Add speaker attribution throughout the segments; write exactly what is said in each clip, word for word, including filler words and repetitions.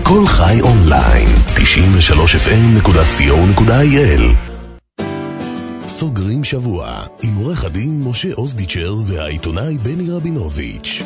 Speaker 1: כל חי אונליין, תשעים ושלוש אף אם נקודה סי או נקודה איי אל. סוגרים שבוע עם עורך הדין משה אוזדיצ'ר והעיתונאי בני רבינוביץ'.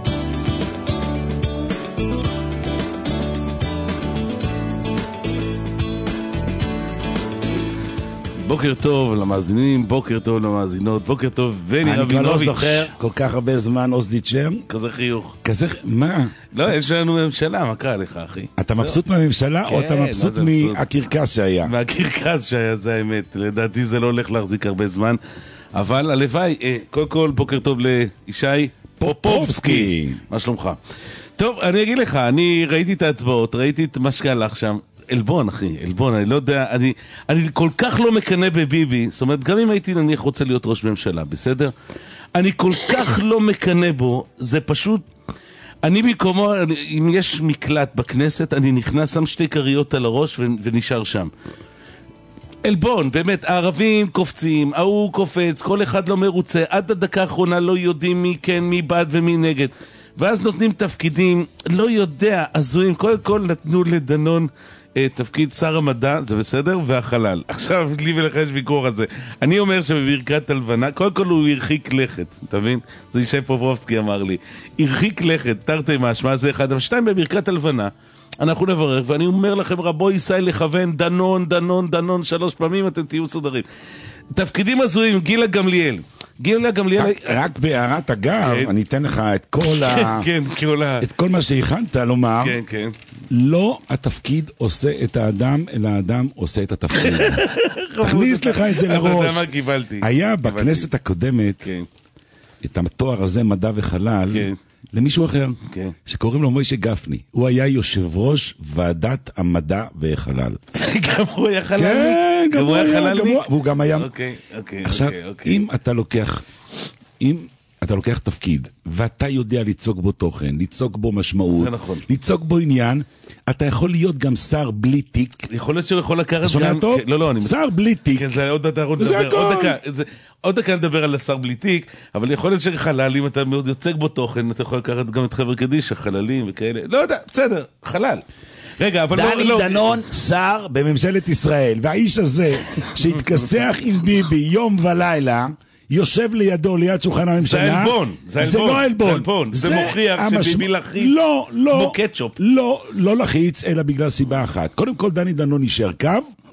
Speaker 2: בוקר טוב למאזינים, בוקר טוב למאזינות, בוקר טוב בני רבינוביץ'.
Speaker 3: אני כבר לא זוכר כל כך הרבה זמן אוזדיצ'ר.
Speaker 2: כזה חיוך.
Speaker 3: כזה, מה?
Speaker 2: לא, יש לנו ממשלה, מה קרה לך אחי?
Speaker 3: אתה מבסוט מהממשלה או אתה מבסוט מהקרקס שהיה?
Speaker 2: מהקרקס שהיה, זה האמת. לדעתי זה לא הולך להחזיק הרבה זמן. אבל הלוואי, קודם כל בוקר טוב לישי פופובסקי. מה שלומך? טוב, אני אגיד לך, אני ראיתי את ההצבעות, ראיתי את מה שהלך שם. אלבון אחי, אלבון, אני לא יודע, אני, אני כל כך לא מקנה בביבי, זאת אומרת, גם אם הייתי נניח רוצה להיות ראש ממשלה, בסדר? אני כל כך לא מקנה בו, זה פשוט, אני במקומו, אם יש מקלט בכנסת, אני נכנס, שם שתי קריות על הראש ונשאר שם. אלבון, באמת, הערבים קופצים, ההוא קופץ, כל אחד לא מרוצה, עד הדקה האחרונה לא יודעים מי כן, מי בעד ומי נגד. ואז נותנים תפקידים, לא יודע, הזויים, קודם כל נתנו לדנון תפקיד שר המדע, זה בסדר, והחלל. עכשיו, לי ולך יש ויכוח על זה. אני אומר שבברכת הלבנה, קודם כל הוא הרחיק לכת, אתה מבין? זה ישי פופובסקי אמר לי. הרחיק לכת, תרתי משמע, זה אחד. אבל שתיים, בברכת הלבנה, אנחנו נברך, ואני אומר לכם, רבו ישראל לכוון, דנון, דנון, דנון, שלוש פעמים, אתם תהיו סודרים. תפקידים הזויים, גילה גמליאל. גילה גמליאל...
Speaker 3: רק בהערת אגב, אני אתן לך את כל ה...
Speaker 2: כן, כל ה...
Speaker 3: את כל מה שהכנת לומר.
Speaker 2: כן, כן.
Speaker 3: לא התפקיד עושה את האדם, אלא האדם עושה את התפקיד. תכניס לך את זה לראש.
Speaker 2: אתה יודע מה קיבלתי.
Speaker 3: היה בכנסת הקודמת, את התואר הזה, מדע וחלל, למישהו אחר, שקוראים לו מוישה גפני. הוא היה יושב ראש ועדת המדע והחלל.
Speaker 2: גם הוא היה חללניק?
Speaker 3: כן, גם הוא היה חללניק. והוא גם היה...
Speaker 2: אוקיי, אוקיי.
Speaker 3: עכשיו, אם אתה לוקח... אם... אתה לוקח תפקיד, ואתה יודע ליצוק בו תוכן, ליצוק בו משמעות,
Speaker 2: נכון.
Speaker 3: ליצוק בו עניין, אתה יכול להיות גם שר בלי תיק.
Speaker 2: יכול להיות שהוא יכול לקחת גם...
Speaker 3: אתה שומע טוב?
Speaker 2: לא, לא, אני...
Speaker 3: שר בלי תיק.
Speaker 2: כן, זה עוד דקה, עוד דקה, עוד דקה נדבר על השר בלי תיק, אבל יכול להיות שחלל, אם אתה מאוד יוצק בו תוכן, אתה יכול לקחת גם את חבר קדיש, החללים וכאלה. לא יודע, בסדר, חלל. רגע, אבל
Speaker 3: דני
Speaker 2: לא...
Speaker 3: דנון, שר בממשלת ישראל, והאיש הזה שהתכסח עם ביבי יום ולילה, יושב לידו, ליד שולחן הממשלה.
Speaker 2: זה אלבון, זה אלבון.
Speaker 3: זה לא אלבון.
Speaker 2: זה אלבון, זה מוכיח שביבי לחיץ.
Speaker 3: לא, לא.
Speaker 2: כמו קטשופ.
Speaker 3: לא, לא לחיץ, אלא בגלל סיבה אחת. קודם כל, דני דנון יישר קו,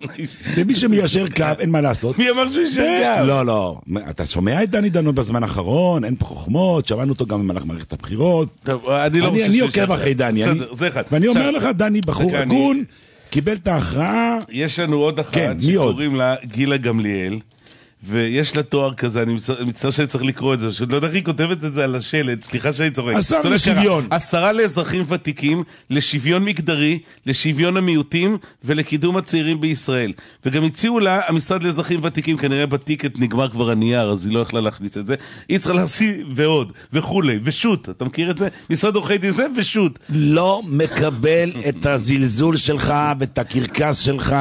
Speaker 3: ומי שמיישר קו, אין מה לעשות.
Speaker 2: מי אמר שהוא יישר קו?
Speaker 3: לא, לא. אתה שומע את דני דנון בזמן האחרון, אין פה חוכמות, שמענו אותו גם במהלך מערכת הבחירות.
Speaker 2: טוב, אני לא חושב
Speaker 3: אני עוקב אחרי דני.
Speaker 2: זה אחד.
Speaker 3: ואני אומר לך, דני, בחור הגון, קיבל את ההכרעה.
Speaker 2: יש לנו עוד אחת שקוראים לה גילה גמליאל. ויש לה תואר כזה, אני מצטער שאני צריך לקרוא את זה, שאני לא יודע איך היא כותבת את זה על השלט, סליחה שאני צוחק.
Speaker 3: השר לשוויון.
Speaker 2: השרה לאזרחים ותיקים, לשוויון מגדרי, לשוויון המיעוטים, ולקידום הצעירים בישראל. וגם הציעו לה, המשרד לאזרחים ותיקים, כנראה בטיקט נגמר כבר הנייר, אז היא לא יכלה להכניס את זה. היא צריכה להעשי ועוד, וכולי, ושוט, אתה מכיר את זה? משרד עורכי דין זה ושוט.
Speaker 3: לא מקבל את הזלזול שלך, ואת הקרקס שלך,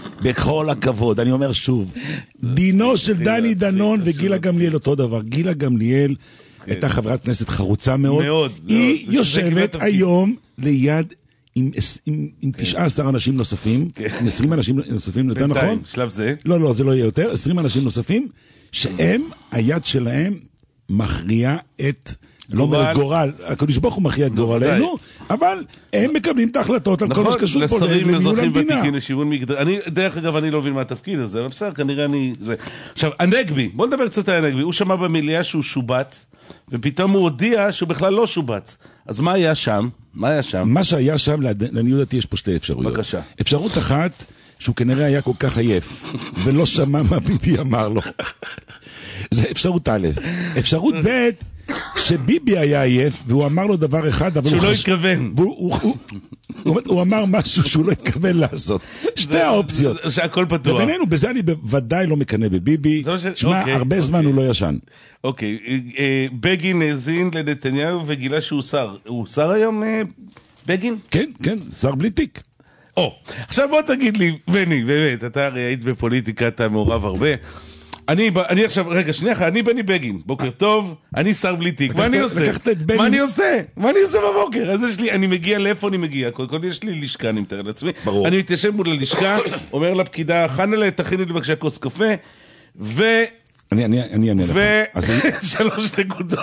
Speaker 3: בכל הכבוד. אני אומר שוב, דינו של דני דנון וגילה גמליאל אותו דבר. גילה גמליאל הייתה חברת כנסת חרוצה מאוד. היא יושבת היום ליד עם תשעה עשר אנשים נוספים, עם עשרים אנשים נוספים, יותר נכון?
Speaker 2: שלב זה?
Speaker 3: לא, לא, זה לא יהיה יותר. עשרים אנשים נוספים, שהם, היד שלהם מכריעה את... לא אומר גורל, הקדוש ברוך הוא מכריע את גורלנו, אבל הם מקבלים את ההחלטות על כל מה שקשור פה לניהול המדינה.
Speaker 2: אני, דרך אגב, אני לא מבין מה התפקיד הזה, אבל בסדר, כנראה אני... עכשיו, הנגבי, בוא נדבר קצת על הנגבי, הוא שמע במליאה שהוא שובץ, ופתאום הוא הודיע שהוא בכלל לא שובץ. אז מה היה שם? מה היה שם?
Speaker 3: מה שהיה שם, לעניות דעתי, יש פה שתי אפשרויות.
Speaker 2: בבקשה.
Speaker 3: אפשרות אחת, שהוא כנראה היה כל כך עייף, ולא שמע מה ביבי אמר לו. זה אפשרות א'. אפשרות ב', שביבי היה עייף, והוא אמר לו דבר אחד, אבל
Speaker 2: שהוא לא התכוון.
Speaker 3: הוא אמר משהו שהוא לא התכוון לעשות. שתי האופציות.
Speaker 2: שהכל פתוח.
Speaker 3: ובינינו, בזה אני בוודאי לא מקנה בביבי. שמע, הרבה זמן הוא לא ישן.
Speaker 2: אוקיי, בגין האזין לנתניהו וגילה שהוא שר. הוא שר היום, בגין?
Speaker 3: כן, כן, שר בלי תיק.
Speaker 2: או, עכשיו בוא תגיד לי, בני, באמת, אתה הרי היית בפוליטיקה, אתה מעורב הרבה. אני, אני עכשיו, רגע, שנייה, אני בני בגין, בוקר טוב, אני שר בלי תיק, מה אני עושה? מה אני עושה? מה אני עושה בבוקר? אז יש לי, אני מגיע, לאיפה אני מגיע? קודם כל יש לי לשכה, אני מתאר לעצמי. ברור. אני מתיישב מול הלשכה, אומר לפקידה, חנלה, תכיני לי בבקשה כוס קפה, ו...
Speaker 3: אני, אני, אני אענה לך.
Speaker 2: ושלוש נקודות.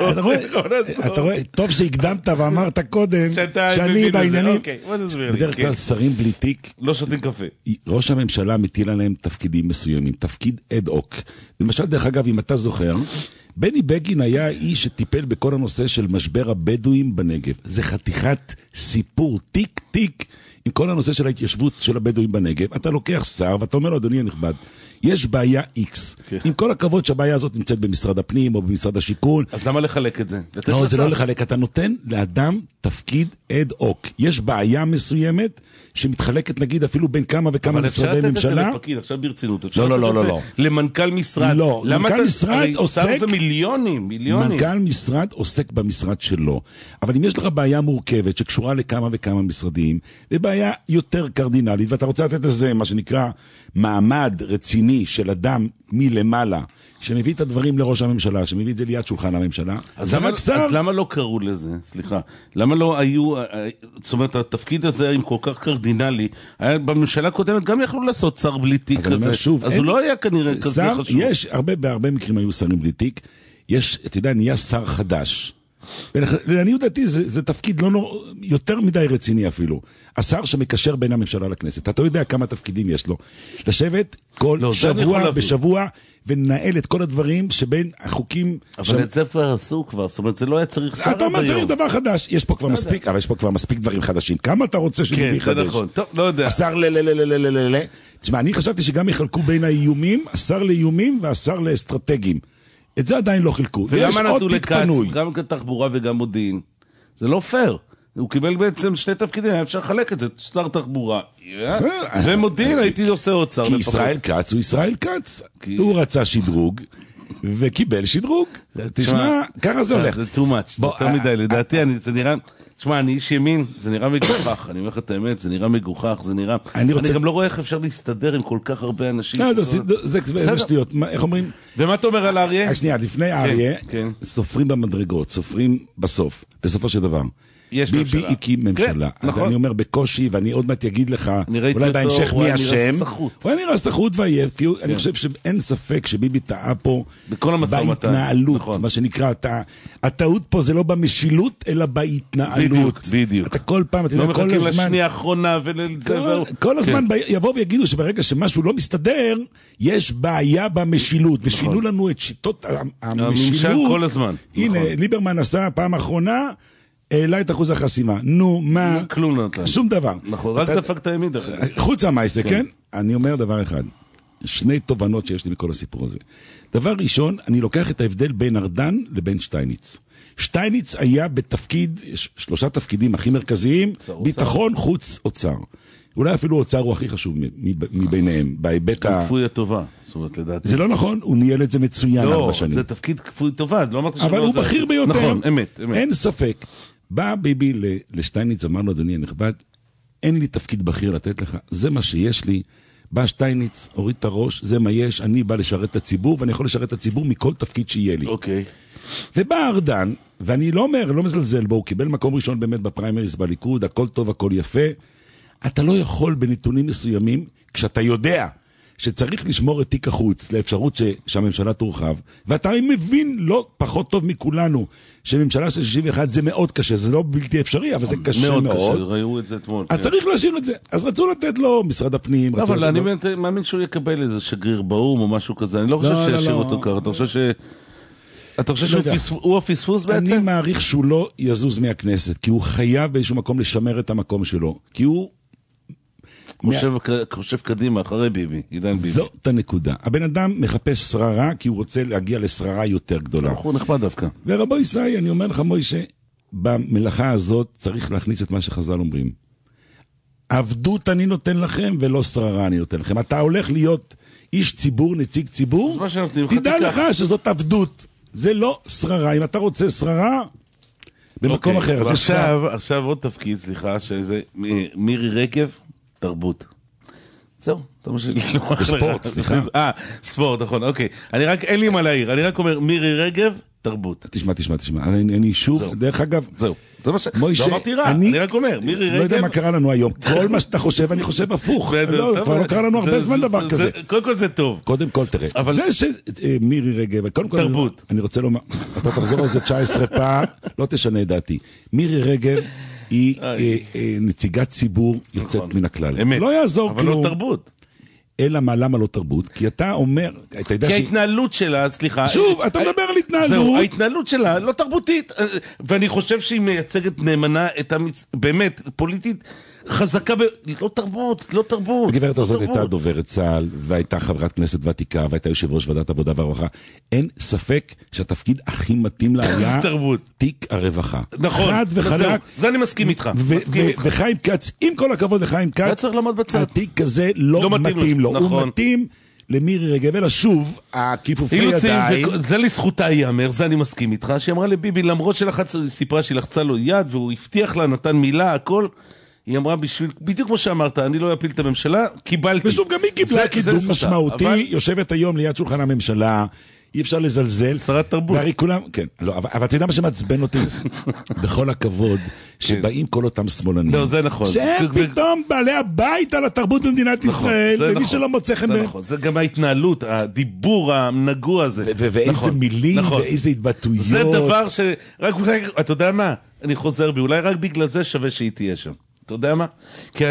Speaker 3: אתה רואה, טוב שהקדמת ואמרת קודם, שאני בעניינים. בדרך כלל שרים בלי תיק.
Speaker 2: לא שותים קפה.
Speaker 3: ראש הממשלה מטיל עליהם תפקידים מסוימים, תפקיד אד-הוק. למשל, דרך אגב, אם אתה זוכר, בני בגין היה איש שטיפל בכל הנושא של משבר הבדואים בנגב. זה חתיכת סיפור, תיק תיק, עם כל הנושא של ההתיישבות של הבדואים בנגב. אתה לוקח שר ואתה אומר לו, אדוני הנכבד, יש בעיה איקס. עם כל הכבוד שהבעיה הזאת נמצאת במשרד הפנים או במשרד השיכון.
Speaker 2: אז למה לחלק את זה?
Speaker 3: לא, זה לא לחלק. אתה נותן לאדם תפקיד אד-הוק. יש בעיה מסוימת שמתחלקת נגיד אפילו בין כמה וכמה משרדי ממשלה. אבל אפשר לתת את זה לפקיד, עכשיו ברצינות. לא, לא, לא, לא.
Speaker 2: למנכ"ל משרד.
Speaker 3: לא, מנכ"ל משרד עוסק...
Speaker 2: שר זה מיליונים, מיליונים.
Speaker 3: מנכ"ל משרד עוסק במשרד שלו. אבל אם יש לך בעיה מורכבת שקשורה לכמה וכמה משרדים, ובעיה יותר קרדינלית, ואתה רוצה לתת לזה מה שנקרא מעמד רציני של אדם מלמעלה, שמביא את הדברים לראש הממשלה, שמביא את זה ליד שולחן הממשלה.
Speaker 2: אז, למה, אז למה לא קראו לזה? סליחה. למה לא היו, זאת אומרת, התפקיד הזה עם כל כך קרדינלי, היה בממשלה קודמת גם יכלו לעשות שר בלי תיק כזה. שוב, אז אין, הוא לא היה כנראה שר, כזה חשוב. יש, הרבה, בהרבה מקרים היו שרים בלי תיק. יש, אתה יודע, נהיה שר חדש. ולעניות דעתי זה, זה תפקיד לא נור... יותר מדי רציני אפילו. השר שמקשר בין הממשלה לכנסת. אתה יודע כמה תפקידים יש לו. לשבת כל לא, שבוע בשבוע וננהל את כל הדברים שבין החוקים... אבל
Speaker 3: שם...
Speaker 2: את זה כבר עשו כבר, זאת אומרת, זה לא היה צריך שר עד היום.
Speaker 3: אתה אומר צריך דבר חדש. יש פה כבר לא מספיק, יודע. אבל יש פה כבר מספיק דברים חדשים. כמה אתה רוצה שתהיה חדש? כן, זה נכון.
Speaker 2: טוב, לא יודע.
Speaker 3: השר ל... ל... ל... ל... ל... ל... ל... תשמע, אני חשבתי שגם יחלקו בין האיומים, השר לאיומים והשר לאסטרטגיים. את זה עדיין לא חילקו.
Speaker 2: ולמה נתנו לקץ, גם תחבורה וגם מודיעין? זה לא פייר. הוא קיבל בעצם שני תפקידים, אפשר לחלק את זה, שר תחבורה ומודיעין, הייתי עושה עוד שר.
Speaker 3: כי ישראל כץ הוא ישראל כץ. הוא רצה שדרוג וקיבל שדרוג. תשמע, ככה זה הולך.
Speaker 2: זה too much, זה יותר מדי, לדעתי, זה נראה... תשמע, אני איש ימין, זה נראה מגוחך, אני אומר לך את האמת, זה נראה מגוחך, זה נראה... אני גם לא רואה איך אפשר להסתדר עם כל כך הרבה אנשים.
Speaker 3: זה שטויות, איך אומרים?
Speaker 2: ומה אתה אומר על האריה?
Speaker 3: שנייה, לפני האריה, סופרים במדרגות, סופרים בסוף, בסופו של דבר. ביבי הקים ממשלה. אני אומר בקושי, ואני עוד מעט אגיד לך, אולי בהמשך מי השם. הוא נראה סחוט ועייף, כי אני חושב שאין ספק שביבי טעה פה בהתנהלות, מה שנקרא, הטעות פה זה לא במשילות, אלא בהתנהלות.
Speaker 2: בדיוק.
Speaker 3: אתה כל פעם, אתה יודע, כל הזמן...
Speaker 2: לשנייה האחרונה
Speaker 3: כל הזמן יבואו ויגידו שברגע שמשהו לא מסתדר, יש בעיה במשילות, ושינו לנו את שיטות המשילות.
Speaker 2: כל הזמן.
Speaker 3: הנה, ליברמן עשה פעם האחרונה, העלה את אחוז החסימה. נו, מה?
Speaker 2: כלום לא נתן.
Speaker 3: שום דבר.
Speaker 2: נכון, רק דפקת הימין.
Speaker 3: חוץ המייסה, כן? אני אומר דבר אחד. שני תובנות שיש לי מכל הסיפור הזה. דבר ראשון, אני לוקח את ההבדל בין ארדן לבין שטייניץ. שטייניץ היה בתפקיד, שלושה תפקידים הכי מרכזיים, ביטחון, חוץ, אוצר. אולי אפילו אוצר הוא הכי חשוב מביניהם, בהיבט ה...
Speaker 2: כפוי הטובה, זאת אומרת, לדעתי.
Speaker 3: זה לא נכון, הוא ניהל את זה מצוין ארבע שנים.
Speaker 2: לא, זה תפקיד כפוי טובה, לא אמרת שלא...
Speaker 3: אבל הוא בכיר ביותר.
Speaker 2: נכון, אמת, אמת.
Speaker 3: אין ספק. בא ביבי לשטייניץ, אמר לו, אדוני הנכבד, אין לי תפקיד בכיר לתת לך, זה מה שיש לי. בא שטייניץ, הוריד את הראש, זה מה יש, אני בא לשרת את הציבור, ואני יכול לשרת את הציבור מכל תפקיד שיהיה לי.
Speaker 2: אוקיי.
Speaker 3: ובא ארדן, ואני לא אומר, לא מזלזל בו, הוא קיבל מקום ראשון באמת בפריימריס בליכוד, הכל טוב, הכל יפה. אתה לא יכול בנתונים מסוימים, כשאתה יודע שצריך לשמור את תיק החוץ לאפשרות ש... שהממשלה תורחב, ואתה מבין לא פחות טוב מכולנו, שממשלה של שישים ואחת זה מאוד קשה, זה לא בלתי אפשרי, אבל זה קשה מאוד. מאוד
Speaker 2: קשה, ראו את זה אתמול.
Speaker 3: אז כן. צריך להשאיר את זה. אז רצו לתת לו משרד הפנים.
Speaker 2: לא, אבל אני לו... מאמין שהוא יקבל איזה שגריר באום או משהו כזה, אני לא חושב לא, שישאיר לא, אותו לא. ככה, אתה חושב ש... אתה חושב שהוא פספוס, הפספוס בעצם?
Speaker 3: אני מעריך שהוא לא יזוז מהכנסת, כי הוא חייב באיזשהו מקום לשמר את המקום שלו, כי הוא
Speaker 2: חושב, חושב קדימה, אחרי ביבי, עידן ביבי.
Speaker 3: זאת הנקודה. הבן אדם מחפש שררה, כי הוא רוצה להגיע לשררה יותר גדולה.
Speaker 2: הוא נחמד דווקא.
Speaker 3: ורבו ישראל, אני אומר לך מוישה, במלאכה הזאת צריך להכניס את מה שחז"ל אומרים. עבדות אני נותן לכם, ולא שררה אני נותן לכם. אתה הולך להיות איש ציבור, נציג ציבור, תדע לך שזאת עבדות. זה לא שררה. אם אתה רוצה שררה, במקום אחר.
Speaker 2: עכשיו, עכשיו עוד תפקיד, סליחה, שזה מירי רגב, תרבות. זהו, זה מה שלי.
Speaker 3: בספורט, סליחה.
Speaker 2: אה, ספורט, נכון, אוקיי. אני רק, אין לי מה להעיר, אני רק אומר, מירי רגב, תרבות.
Speaker 3: תשמע, תשמע, תשמע, אני, אני שוב, דרך אגב,
Speaker 2: זהו, זה מה ש...
Speaker 3: מוישה,
Speaker 2: לא אמרתי רע, אני רק אומר, מירי רגב...
Speaker 3: לא יודע מה קרה לנו היום, כל מה שאתה חושב, אני חושב הפוך. לא, כבר לא קרה לנו הרבה זמן דבר כזה.
Speaker 2: קודם כל זה טוב.
Speaker 3: קודם כל, תראה, זה שמירי רגב, קודם כל...
Speaker 2: תרבות.
Speaker 3: אני רוצה לומר, אתה תחזור על זה תשע עשרה פעם, לא תשנה את דעתי. מירי רגב היא נציגת ציבור יוצאת מן הכלל.
Speaker 2: אמת.
Speaker 3: לא יעזור
Speaker 2: אבל לא תרבות.
Speaker 3: אלא מה, למה לא תרבות? כי אתה אומר, אתה יודע
Speaker 2: כי ההתנהלות שלה, סליחה...
Speaker 3: שוב, אתה מדבר על התנהלות.
Speaker 2: זהו, ההתנהלות שלה לא תרבותית, ואני חושב שהיא מייצגת נאמנה את המצ... באמת, פוליטית חזקה ב... לא תרבות, לא תרבות.
Speaker 3: הגברת הזאת הייתה דוברת צה"ל, והייתה חברת כנסת ותיקה, והייתה יושב ראש ועדת עבודה והרווחה. אין ספק שהתפקיד הכי מתאים לה היה תיק הרווחה.
Speaker 2: נכון,
Speaker 3: חד וחלק.
Speaker 2: זה אני מסכים איתך.
Speaker 3: וחיים כץ, עם כל הכבוד לחיים כץ, התיק הזה לא מתאים לו. הוא מתאים למירי רגב, אלא שוב, הכיפופי ידיים.
Speaker 2: זה לזכותה ייאמר, זה אני מסכים איתך, שהיא אמרה לביבי, למרות סיפרה שהיא לחצה לו יד, והוא הבטיח לה, נתן מילה, הכל, היא אמרה, בדיוק כמו שאמרת, אני לא אפיל את הממשלה, קיבלתי.
Speaker 3: ושוב, גם היא קיבלה קידום משמעותי, יושבת היום ליד שולחן הממשלה, אי אפשר לזלזל.
Speaker 2: שרת תרבות.
Speaker 3: והרי כולם, כן, לא, אבל, אבל אתה יודע מה שמצבן אותי? בכל הכבוד, שבאים כל אותם שמאלנים.
Speaker 2: לא, זה נכון.
Speaker 3: שהם פתאום בעלי הבית על התרבות במדינת ישראל, ומי שלא מוצא חן.
Speaker 2: זה נכון, זה גם ההתנהלות, הדיבור הנגוע הזה.
Speaker 3: ואיזה מילים, ואיזה התבטאויות.
Speaker 2: זה דבר ש... רק אולי, אתה יודע מה? אני חוזר בי, אולי רק בגלל זה שווה שהיא תהיה שם. אתה יודע מה? כי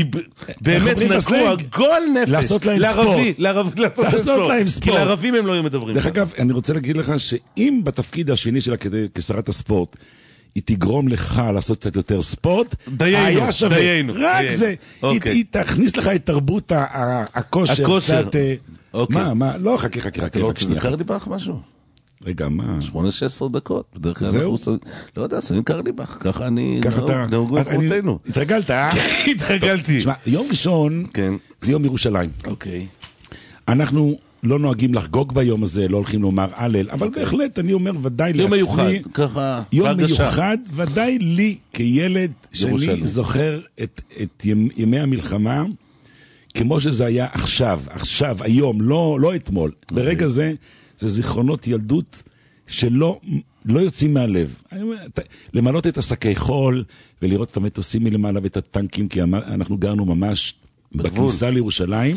Speaker 2: באמת נגוע גול נפש.
Speaker 3: לעשות להם ספורט. לעשות להם ספורט.
Speaker 2: כי לערבים הם לא היו מדברים.
Speaker 3: דרך אגב, אני רוצה להגיד לך שאם בתפקיד השני שלה כשרת הספורט, היא תגרום לך לעשות קצת יותר ספורט, היה שווה. רק זה. היא תכניס לך את תרבות הכושר.
Speaker 2: הכושר.
Speaker 3: מה, מה? לא, חכה, חכה.
Speaker 2: אתה לא רוצה לזכר לי בך משהו?
Speaker 3: רגע, מה?
Speaker 2: שמונה שש עשרה דקות. בדרך כלל
Speaker 3: זהו?
Speaker 2: אנחנו... לא יודע, שמים קרליבך. ככה אני...
Speaker 3: ככה אתה...
Speaker 2: נהוגו את חומותינו.
Speaker 3: התרגלת, אה?
Speaker 2: התרגלתי.
Speaker 3: תשמע, יום ראשון זה יום ירושלים.
Speaker 2: אוקיי.
Speaker 3: אנחנו לא נוהגים לחגוג ביום הזה, לא הולכים לומר הלל, אבל בהחלט אני אומר ודאי לעצמי...
Speaker 2: יום מיוחד, ככה...
Speaker 3: יום מיוחד, ודאי לי כילד שאני זוכר את ימי המלחמה, כמו שזה היה עכשיו, עכשיו, היום, לא אתמול. ברגע זה... זה זיכרונות ילדות שלא לא יוצאים מהלב. למלות את השקי חול ולראות את המטוסים מלמעלה ואת הטנקים, כי אנחנו גרנו ממש בכניסה לירושלים,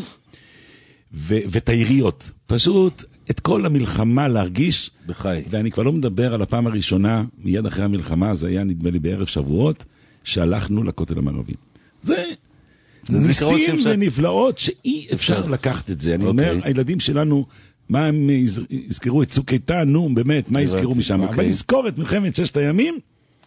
Speaker 3: ו- ואת העיריות. פשוט את כל המלחמה להרגיש,
Speaker 2: בחי.
Speaker 3: ואני כבר לא מדבר על הפעם הראשונה, מיד אחרי המלחמה, זה היה נדמה לי בערב שבועות, שהלכנו לכותל המערבי. זה... זה ניסים ונפלאות שאי אפשר לקחת את זה. אני אומר, הילדים שלנו... מה הם יזכרו את צוק איתן, נו, באמת, מה יזכרו משם? אבל נזכור את מלחמת ששת הימים,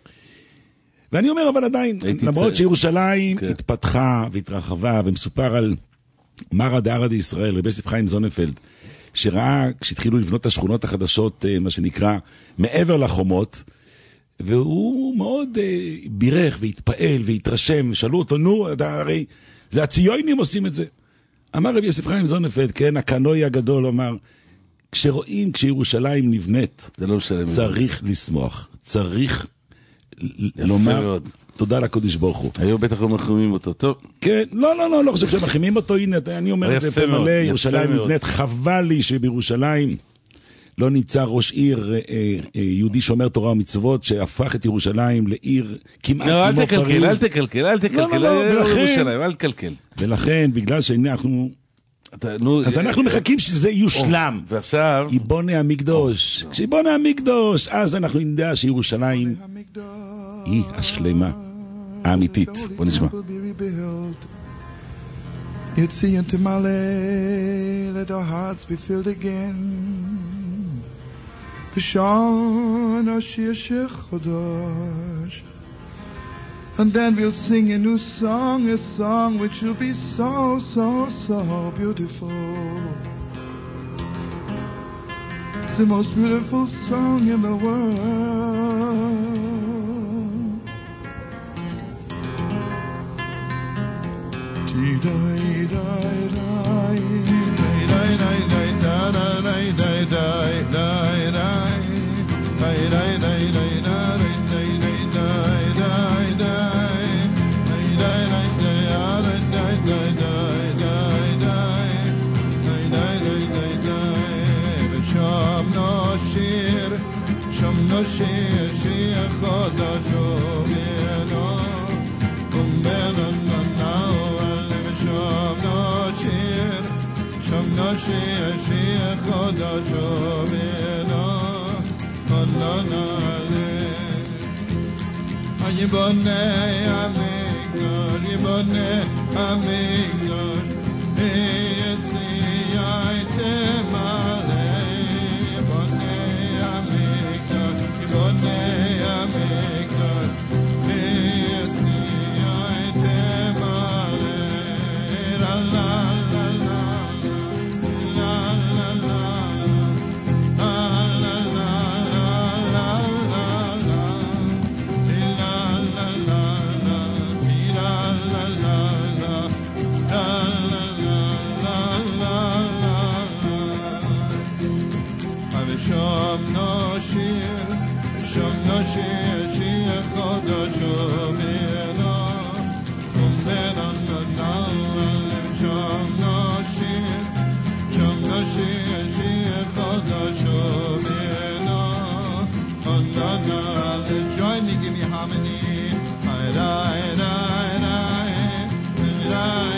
Speaker 3: ואני אומר, אבל עדיין, למרות שירושלים התפתחה והתרחבה, ומסופר על מרא דארעא דישראל, רבי יוסף חיים זוננפלד, שראה, כשהתחילו לבנות את השכונות החדשות, מה שנקרא, מעבר לחומות, והוא מאוד בירך והתפעל והתרשם, שאלו אותו, נו, הרי זה הציונים עושים את זה. אמר רבי יוסף חיים זוננפלד, כן, הקנוי הגדול, אמר, כשרואים, כשירושלים נבנית,
Speaker 2: לא
Speaker 3: צריך לשמוח, צריך לומר, תודה לקדוש ברוך הוא.
Speaker 2: היום בטח לא מחרימים אותו, טוב.
Speaker 3: כן, לא, לא, לא, לא חושב שמחרימים אותו, הנה, אני אומר את זה פה מלא, ירושלים נבנית, חבל לי שבירושלים לא נמצא ראש עיר יהודי שומר תורה ומצוות, שהפך את ירושלים לעיר כמעט כמו פריז.
Speaker 2: אל תקלקל, אל תקלקל, אל תקלקל, אל תקלקל.
Speaker 3: ולכן, בגלל שאנחנו... אז אנחנו מחכים שזה יושלם.
Speaker 2: ועכשיו...
Speaker 3: יבונה המקדוש. כשיבונה המקדוש, אז אנחנו נדע שירושלים היא השלמה, האמיתית. בוא נשמע.
Speaker 4: יצא תמלא, let our hearts be filled again. B'shan Ashir Shech Chodosh. And then we'll sing a new song, a song which will be so, so, so beautiful. It's the most beautiful song in the world. Ti-dai-dai-dai, die, die, die, die, die, die, die, die, die, die, die, die, die, die, die, die, die, die, נשיר שיר חדש ובינו ומנו ננאו עליהם שם נשיר שם נשיר שיר חדש ובינו ננאו עליהם יבונה המקדש יבונה המקדש יצי הייתם עליהם יבונה המקדש יבונה המקדש יצי הייתם עליהם לה לה לה לה לה לה לה Sham nashir, sham nashir, shir chodesh umena, umena nanalem. Sham nashir, sham nashir, shir chodesh umena, nanalem. Join me, give me harmony. Ay, ay, ay, ay, ay,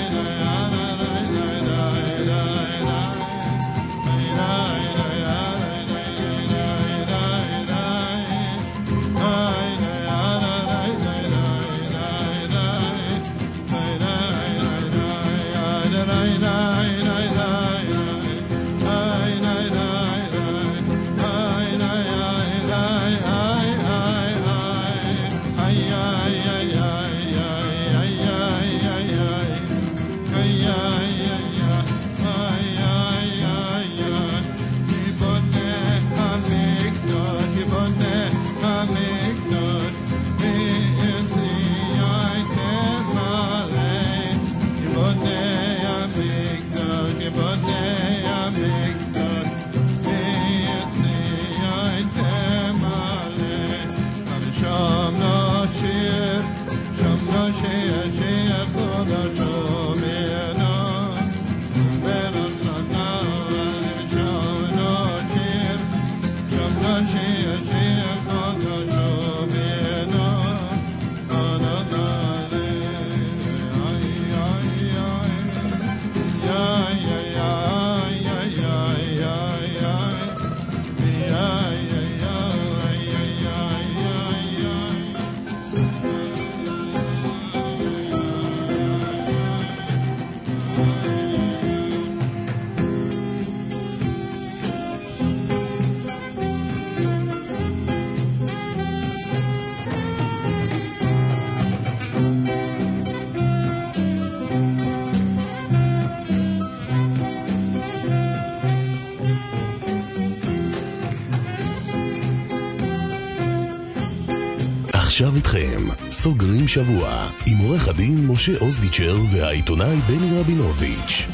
Speaker 1: עכשיו איתכם, סוגרים שבוע, עם עורך הדין משה אוזדיצ'ר והעיתונאי בני רבינוביץ'.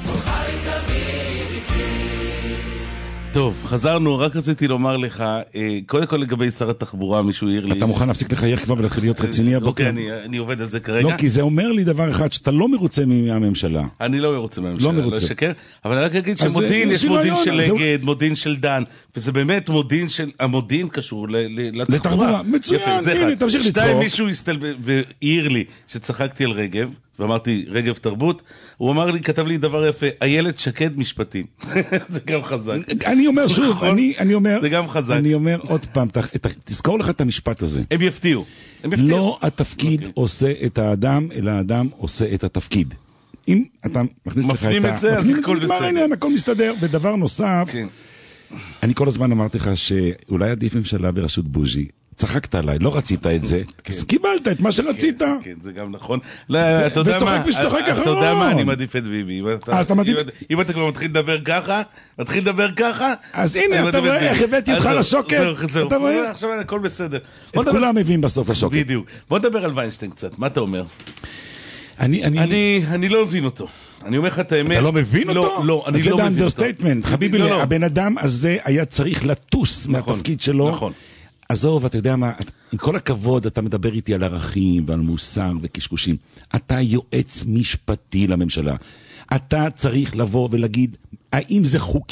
Speaker 2: טוב, חזרנו, רק רציתי לומר לך, קודם כל לגבי שר התחבורה, מישהו העיר לי...
Speaker 3: אתה מוכן להפסיק לחייך כבר ולהתחיל להיות רציני הבוקר?
Speaker 2: אוקיי, אני עובד על זה כרגע.
Speaker 3: לא, כי זה אומר לי דבר אחד, שאתה לא מרוצה מהממשלה.
Speaker 2: אני לא מרוצה מהממשלה,
Speaker 3: לא מרוצה.
Speaker 2: לא שקר, אבל אני רק אגיד שמודיעין, יש מודיעין של אגד, מודיעין של דן, וזה באמת מודיעין של... המודיעין קשור לתחבורה.
Speaker 3: לתחבורה, מצוין, הנה, תמשיך לצחוק.
Speaker 2: שתיים, מישהו העיר לי שצחקתי על רגב, ואמרתי, רגב תרבות, הוא אמר לי, כתב לי דבר יפה, איילת שקד משפטים. זה גם חזק.
Speaker 3: אני אומר שוב, אני אומר,
Speaker 2: זה גם חזק.
Speaker 3: אני אומר עוד פעם, תזכור לך את המשפט הזה.
Speaker 2: הם יפתיעו.
Speaker 3: לא התפקיד עושה את האדם, אלא האדם עושה את התפקיד. אם אתה מכניס לך את ה...
Speaker 2: מפנים את זה, אז הכל בסדר.
Speaker 3: הכל מסתדר. בדבר נוסף, אני כל הזמן אמרתי לך שאולי עדיף ממשלה בראשות בוז'י. צחקת עליי, לא רצית את זה, אז קיבלת את מה שרצית.
Speaker 2: כן, זה גם נכון. וצוחק
Speaker 3: מי שצוחק אחרון.
Speaker 2: אתה יודע מה, אני מעדיף את ביבי. אם אתה כבר מתחיל לדבר ככה, מתחיל לדבר ככה,
Speaker 3: אז הנה, אתה רואה איך הבאתי אותך לשוקת.
Speaker 2: אתה רואה, עכשיו הכל בסדר.
Speaker 3: את כולם מביאים בסוף לשוקת.
Speaker 2: בדיוק. בוא נדבר על ויינשטיין קצת, מה אתה אומר?
Speaker 3: אני...
Speaker 2: אני לא מבין אותו. אני אומר לך את האמת.
Speaker 3: אתה לא מבין אותו?
Speaker 2: לא, אני לא מבין אותו.
Speaker 3: זה באנדרסטייטמנט. חביבי, הבן אדם הזה היה צריך לטוס מהתפקיד שלו.
Speaker 2: נכון.
Speaker 3: עזוב, אתה יודע מה, עם כל הכבוד, אתה מדבר איתי על ערכים ועל מוסר וקשקושים. אתה יועץ משפטי לממשלה. אתה צריך לבוא ולהגיד, האם זה חוקי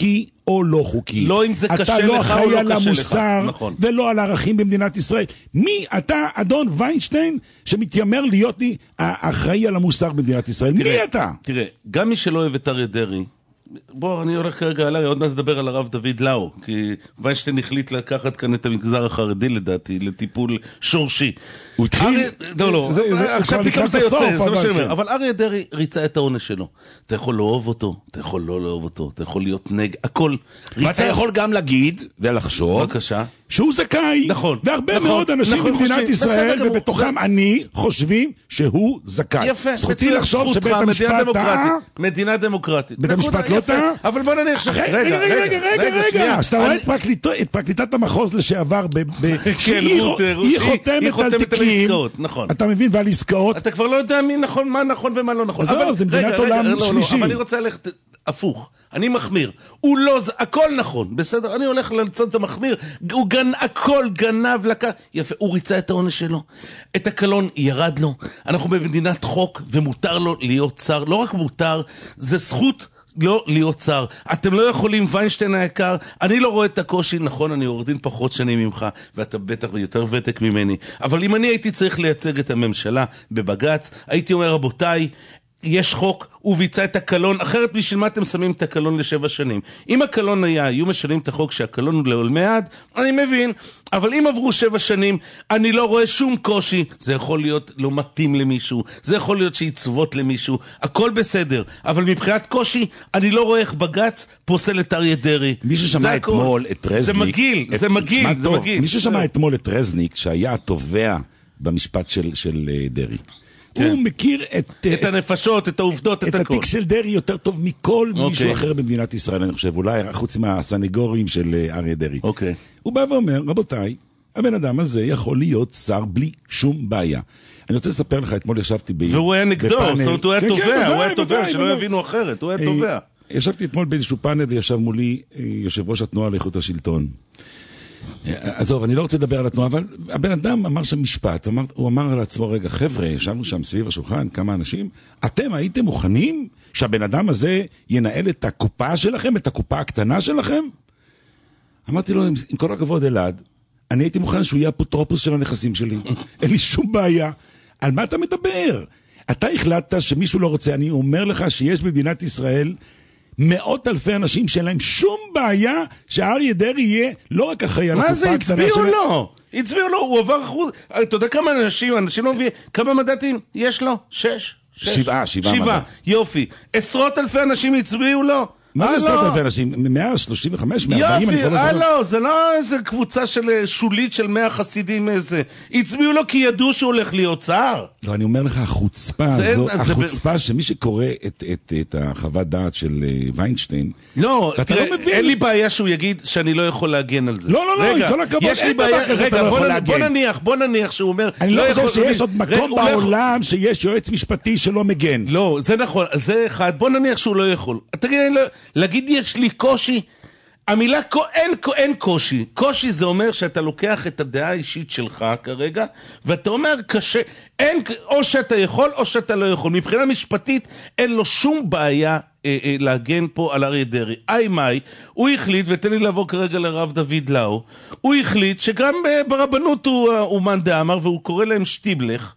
Speaker 3: או לא חוקי.
Speaker 2: לא אם זה קשה לך או לא קשה לך.
Speaker 3: אתה לא אחראי על המוסר,
Speaker 2: נכון.
Speaker 3: ולא על הערכים במדינת ישראל. מי אתה, אדון ויינשטיין, שמתיימר להיות לי האחראי על המוסר במדינת ישראל? תראה, מי אתה?
Speaker 2: תראה, גם מי שלא אוהב את אריה דרעי, בוא, אני הולך כרגע עליי, עוד מעט נדבר על הרב דוד לאו, כי ויינשטיין החליט לקחת כאן את המגזר החרדי לדעתי, לטיפול שורשי.
Speaker 3: הוא התחיל...
Speaker 2: לא, לא, עכשיו פתאום זה יוצא, זה מה שאני אומר. אבל אריה דרעי ריצה את העונש שלו. אתה יכול לאהוב אותו, אתה יכול לא לאהוב אותו, אתה יכול להיות נגד, הכל.
Speaker 3: ואתה יכול גם להגיד ולחשוב שהוא זכאי.
Speaker 2: נכון.
Speaker 3: והרבה מאוד אנשים במדינת ישראל, ובתוכם אני, חושבים שהוא זכאי.
Speaker 2: יפה.
Speaker 3: זכותי לחשוב שבית המשפט טעה.
Speaker 2: מדינה דמוקרטית.
Speaker 3: בית המשפט לא טעה.
Speaker 2: אבל בוא נניח ש...
Speaker 3: רגע, רגע, רגע, רגע. שאתה רואה את פרקליטת המחוז לשעבר, שהיא חותמת על תיקים. אתה מבין, ועל עסקאות.
Speaker 2: אתה כבר לא יודע מי נכון, מה נכון ומה לא נכון.
Speaker 3: עזוב, זה מדינת עולם שלישי.
Speaker 2: אבל אני רוצה ללכת הפוך. אני מחמיר. הוא לא, הכל נכון, בסדר? אני הולך לצד המחמיר. הוא גנ... הכל גנב לקה. יפה, הוא ריצה את העונש שלו. את הקלון ירד לו. אנחנו במדינת חוק, ומותר לו להיות שר. לא רק מותר, זה זכות לא להיות שר. אתם לא יכולים, ויינשטיין היקר, אני לא רואה את הקושי, נכון, אני עורך דין פחות שנים ממך, ואתה בטח יותר ותק ממני. אבל אם אני הייתי צריך לייצג את הממשלה בבגץ, הייתי אומר, רבותיי, יש חוק, הוא ביצע את הקלון, אחרת בשביל מה אתם שמים את הקלון לשבע שנים? אם הקלון היה, היו משנים את החוק שהקלון הוא לעולמי עד, אני מבין, אבל אם עברו שבע שנים, אני לא רואה שום קושי, זה יכול להיות לא מתאים למישהו, זה יכול להיות שיצוות למישהו, הכל בסדר, אבל מבחינת קושי, אני לא רואה איך בגץ פוסל את אריה דרעי.
Speaker 3: מי ששמע אתמול את רזניק,
Speaker 2: זה מגיל, זה מגיל, זה מגיל.
Speaker 3: מי ששמע אתמול את רזניק, שהיה התובע במשפט של דרעי, הוא מכיר את...
Speaker 2: את הנפשות, את העובדות, את הכל.
Speaker 3: את התיק של דרעי יותר טוב מכל מישהו אחר במדינת ישראל, אני חושב, אולי חוץ מהסניגורים של אריה דרעי.
Speaker 2: אוקיי.
Speaker 3: הוא בא ואומר, רבותיי, הבן אדם הזה יכול להיות שר בלי שום בעיה. אני רוצה לספר לך, אתמול ישבתי ב...
Speaker 2: והוא היה נגדו, זאת אומרת, הוא היה תובע, הוא היה תובע, שלא יבינו אחרת, הוא היה תובע.
Speaker 3: ישבתי אתמול באיזשהו פאנל, וישב מולי יושב ראש התנועה לאיכות השלטון. עזוב, אני לא רוצה לדבר על התנועה, אבל הבן אדם אמר שם משפט, אמר, הוא אמר על עצמו, רגע, חבר'ה, ישבנו שם סביב השולחן, כמה אנשים, אתם הייתם מוכנים שהבן אדם הזה ינהל את הקופה שלכם, את הקופה הקטנה שלכם? אמרתי לו, עם, עם כל הכבוד אלעד, אני הייתי מוכן שהוא יהיה אפוטרופוס של הנכסים שלי, אין לי שום בעיה. על מה אתה מדבר? אתה החלטת שמישהו לא רוצה, אני אומר לך שיש במדינת ישראל מאות אלפי אנשים שאין להם שום בעיה שאריה דרעי יהיה לא רק אחראי על הקופה הקטנה שלהם.
Speaker 2: מה זה, הצביעו לו? הצביעו לו, הוא עבר אחוז, אתה יודע כמה אנשים, אנשים לא מביאים, כמה מדעתים יש לו? שש?
Speaker 3: שבעה, שבעה מדע.
Speaker 2: שבעה, יופי. עשרות אלפי אנשים הצביעו לו?
Speaker 3: מה זה עשרות אלפי אנשים? מאה שלושים וחמש, מאה ארבעים?
Speaker 2: יופי, אה לא, זה לא איזה קבוצה של שולית של מאה חסידים איזה. הצביעו לו כי ידעו שהוא הולך להיות שר.
Speaker 3: לא, אני אומר לך, החוצפה הזו, החוצפה שמי שקורא את החוות דעת של ויינשטיין,
Speaker 2: לא, תראה, אין לי בעיה שהוא יגיד שאני לא יכול להגן על זה.
Speaker 3: לא, לא, לא, עם כל הכבוד, אין דבר כזה אתה לא יכול להגן.
Speaker 2: בוא נניח, בוא נניח שהוא אומר,
Speaker 3: אני לא חושב שיש עוד מקום בעולם שיש יועץ משפטי שלא מגן.
Speaker 2: לא, זה נכון, זה אחד, בוא נניח שהוא לא יכול. תגיד, להגיד יש לי קושי, המילה אין, אין קושי, קושי זה אומר שאתה לוקח את הדעה האישית שלך כרגע, ואתה אומר קשה, אין, או שאתה יכול או שאתה לא יכול, מבחינה משפטית אין לו שום בעיה אה, אה, להגן פה על אריה דרעי. איי מאי, הוא החליט, ותן לי לעבור כרגע לרב דוד לאו, הוא החליט שגם אה, ברבנות הוא, אה, הוא מאן דאמר, והוא קורא להם שטיבלך,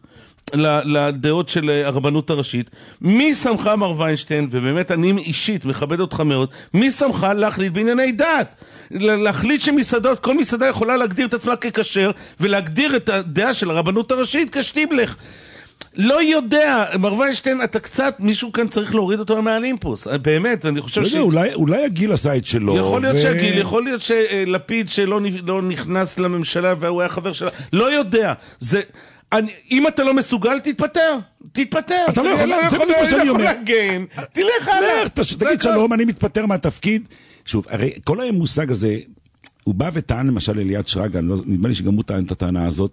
Speaker 2: לדעות של הרבנות הראשית. מי שמך מר ויינשטיין, ובאמת אני אישית מכבד אותך מאוד, מי שמך להחליט בענייני דת? להחליט שמסעדות, כל מסעדה יכולה להגדיר את עצמה ככשר, ולהגדיר את הדעה של הרבנות הראשית כשטיבלך. לא יודע, מר ויינשטיין, אתה קצת, מישהו כאן צריך להוריד אותו מהאולימפוס, באמת, אני חושב ש...
Speaker 3: אולי, אולי הגיל עשה את שלו.
Speaker 2: יכול להיות שהגיל, יכול להיות שלפיד שלא לא נכנס לממשלה, והוא היה חבר שלה, לא יודע, זה... אני, אם אתה לא מסוגל, תתפטר. תתפטר.
Speaker 3: אתה לא יכול, זה בדיוק מה שאני אומר.
Speaker 2: תלך הלאה.
Speaker 3: תגיד שלום, אני מתפטר מהתפקיד. שוב, הרי כל המושג הזה, הוא בא וטען למשל אליעד שרגא, נדמה לי שגם הוא טען את הטענה הזאת.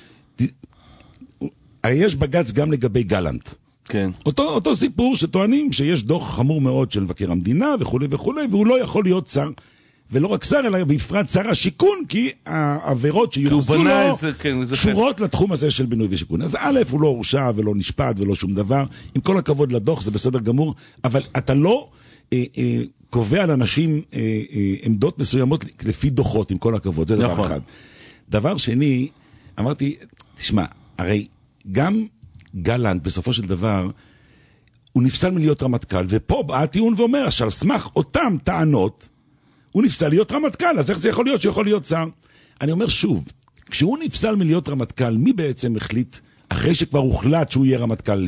Speaker 3: הרי יש בגץ גם לגבי גלנט.
Speaker 2: כן.
Speaker 3: אותו, אותו סיפור שטוענים שיש דוח חמור מאוד של מבקר המדינה וכו' וכו', והוא לא יכול להיות שר. ולא רק שר, אלא בפרט שר השיכון, כי העבירות שיוחסו לו קשורות לתחום הזה של בינוי ושיכון. אז א', הוא לא הורשע ולא נשפט ולא שום דבר. עם כל הכבוד לדוח, זה בסדר גמור, אבל אתה לא אה, אה, קובע לאנשים אה, אה, עמדות מסוימות לפי דוחות, עם כל הכבוד, זה דבר
Speaker 2: נכון.
Speaker 3: אחד. דבר שני, אמרתי, תשמע, הרי גם גלנט בסופו של דבר, הוא נפסל מלהיות רמטכ"ל, ופה בא הטיעון ואומר, שעל סמך אותם טענות, הוא נפסל להיות רמטכ"ל, אז איך זה יכול להיות שהוא יכול להיות שר? אני אומר שוב, כשהוא נפסל מלהיות רמטכ"ל, מי בעצם החליט, אחרי שכבר הוחלט שהוא יהיה רמטכ"ל,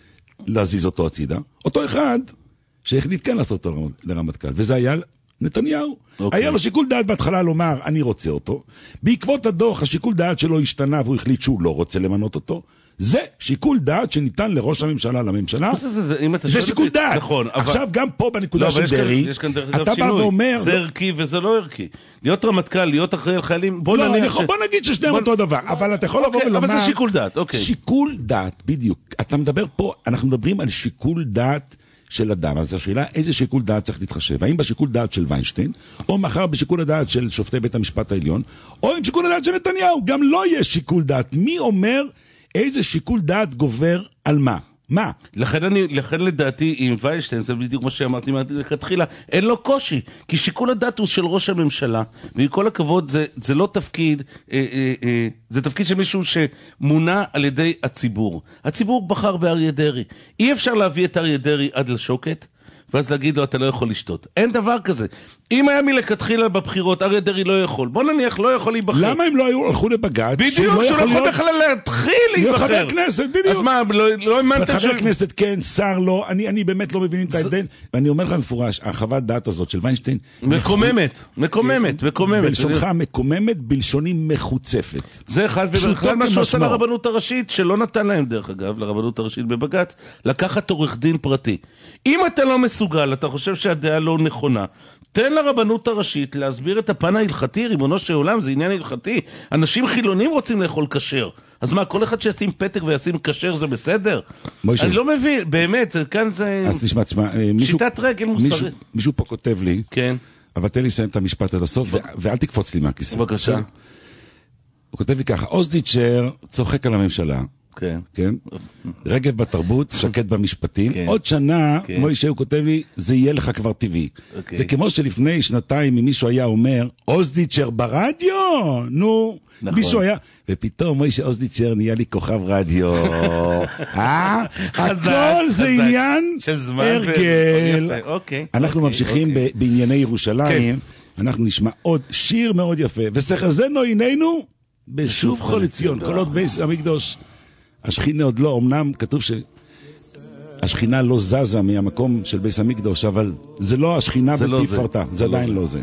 Speaker 3: להזיז אותו הצידה? אותו אחד שהחליט כן לעשות אותו לרמטכ"ל, וזה היה נתניהו. Okay. היה לו שיקול דעת בהתחלה לומר, אני רוצה אותו. בעקבות הדוח, השיקול דעת שלו השתנה, והוא החליט שהוא לא רוצה למנות אותו. זה שיקול דעת שניתן לראש הממשלה לממשלה.
Speaker 2: זה, זה, זה,
Speaker 3: זה שיקול
Speaker 2: אותי,
Speaker 3: דעת.
Speaker 2: נכון, אבל...
Speaker 3: עכשיו גם פה בנקודה
Speaker 2: לא,
Speaker 3: של דרי, אתה בא ואומר...
Speaker 2: זה ערכי וזה לא ערכי. להיות רמטכ"ל, להיות אחראי על חיילים, בוא
Speaker 3: לא,
Speaker 2: נניח...
Speaker 3: ש... בוא נגיד ששניהם
Speaker 2: בוא...
Speaker 3: אותו דבר, אבל אתה יכול
Speaker 2: אוקיי,
Speaker 3: לבוא ולומר...
Speaker 2: אבל זה שיקול דעת, אוקיי.
Speaker 3: שיקול דעת, בדיוק. אתה מדבר פה, אנחנו מדברים על שיקול דעת של אדם, אז השאלה איזה שיקול דעת צריך להתחשב, האם בשיקול דעת של ויינשטיין, או מחר בשיקול הדעת של שופטי בית המשפט העליון, או עם שיקול הדעת של נתניהו, גם לא יש שיקול דעת. מי אומר איזה שיקול דעת גובר על מה? מה?
Speaker 2: לכן, אני, לכן לדעתי עם ויינשטיין, זה בדיוק מה שאמרתי מתחילה, אין לו קושי, כי שיקול הדעת הוא של ראש הממשלה, ועם כל הכבוד זה, זה לא תפקיד, אה, אה, אה, זה תפקיד של מישהו שמונה על ידי הציבור. הציבור בחר באריה דרי. אי אפשר להביא את אריה דרי עד לשוקת, ואז להגיד לו, אתה לא יכול לשתות. אין דבר כזה. אם היה מלכתחילה בבחירות, אריה דרי לא יכול. בוא נניח, לא יכול להיבחר.
Speaker 3: למה הם לא היו הלכו לבג"ץ?
Speaker 2: בדיוק, שהוא לא יכול בכלל להתחיל להיבחר.
Speaker 3: חבר כנסת, בדיוק.
Speaker 2: אז מה, לא האמנת
Speaker 3: ש... חבר כנסת כן, שר לא, אני, אני באמת לא מבין את ההבדל. ואני אומר לך מפורש, החוות דעת הזאת של ויינשטיין...
Speaker 2: מקוממת, מקוממת, מקוממת.
Speaker 3: בלשונך מקוממת, בלשוני מחוצפת.
Speaker 2: זה אחד, ובכלל מה שעושה לרבנות הראשית, שלא נתן להם דרך אגב, לרבנות הראשית בבג"ץ, לקחת עורך דין פרטי. אם אתה לא מסוגל, אתה חושב שהדעה לא נכונה, תן לרבנות הראשית להסביר את הפן ההלכתי, ריבונו של עולם, זה עניין הלכתי. אנשים חילונים רוצים לאכול כשר. אז מה, כל אחד שישים פתק וישים כשר זה בסדר? מוישה. אני לא מבין, באמת, זה, כאן זה...
Speaker 3: אז תשמע, תשמע, מישהו...
Speaker 2: שיטת רגל מוסרית.
Speaker 3: מישהו, מישהו פה כותב לי,
Speaker 2: כן.
Speaker 3: אבל תן לי לסיים את המשפט עד הסוף, ו... ואל תקפוץ לי מהכיסא.
Speaker 2: בבקשה.
Speaker 3: הוא כותב לי ככה, אוזדיצ'ר צוחק על הממשלה.
Speaker 2: כן.
Speaker 3: כן? רגב בתרבות, שקט במשפטים. עוד שנה, מוישה, הוא כותב לי, זה יהיה לך כבר טבעי. זה כמו שלפני שנתיים, אם מישהו היה אומר, אוזדיצ'ר ברדיו, נו, מישהו היה, ופתאום מוישה אוזדיצ'ר נהיה לי כוכב רדיו. אה? הכל זה עניין הרגל. אנחנו ממשיכים בענייני ירושלים, אנחנו נשמע עוד שיר מאוד יפה, וסחזנו עינינו בשוב חול לציון, כל עוד בית המקדוש. השכינה עוד לא, אמנם כתוב שהשכינה לא זזה מהמקום של בית המקדוש, אבל זה לא השכינה בתפארתה, זה עדיין לא זה.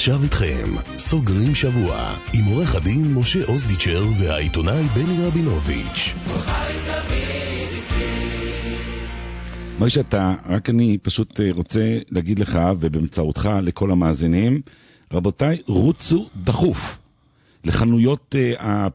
Speaker 1: ועכשיו איתכם, סוגרים שבוע, עם עורך הדין משה אוזדיצ'ר והעיתונאי בני רבינוביץ'.
Speaker 3: משה, אתה, רק אני פשוט רוצה להגיד לך, ובאמצעותך לכל המאזינים, רבותיי, רוצו דחוף לחנויות, ה,